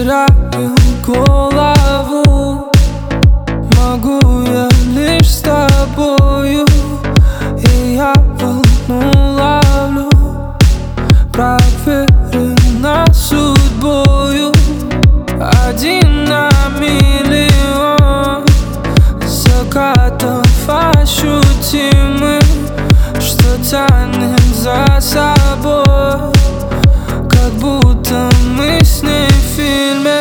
теряю голову. Могу я лишь с тобою, и я волну ловлю, проверена судьбою. Один на миллион закатов ощутимых, что тянет за собой, как будто мы с ней в фильме.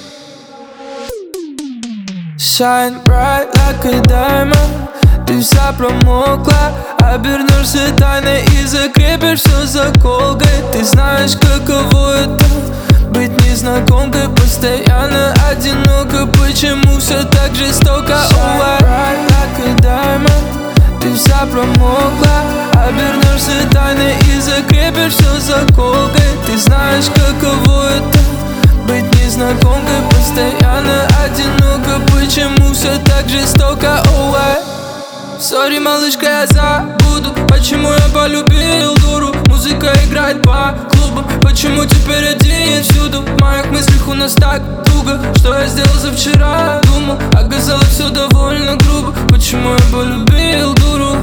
Shine bright like a diamond. Ты вся промокла, обернешься тайной и закрепишь все заколкой. Ты знаешь, каково это быть незнакомкой, постоянно одиноко. Почему все так жестоко? Shine bright like a diamond. Ты вся промокла, обернешься тайной и закрепишь все заколкой. Ты знаешь, каково это быть незнакомкой, постоянно одиноко. Почему все так жестоко? Сори, малышка, я забуду, почему я полюбил дуру. Музыка играет по клубам, почему теперь один всюду. В моих мыслях у нас так туго, что я сделал за вчера. Думал, оказалось все довольно грубо. Почему я полюбил дуру?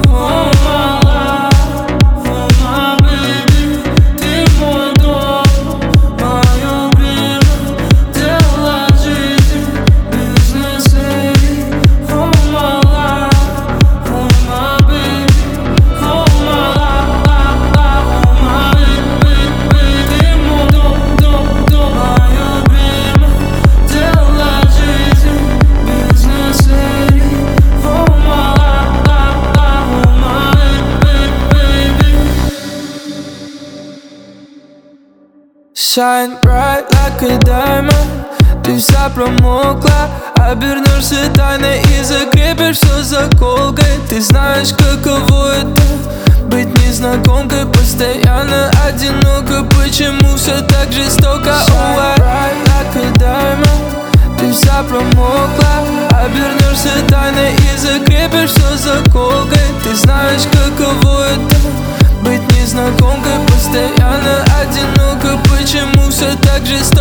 Shine bright like a diamond. Ты вся промокла, обернешься тайной и закрепишь все заколкой. Ты знаешь, каково это быть незнакомкой, постоянно одиноко. Почему все так жестоко? Shine bright like a diamond. Ты вся промокла, обернешься тайной и закрепишь все заколкой. Ты знаешь, каково это быть незнакомкой, постоянно одиноко. Почему все так жестоко?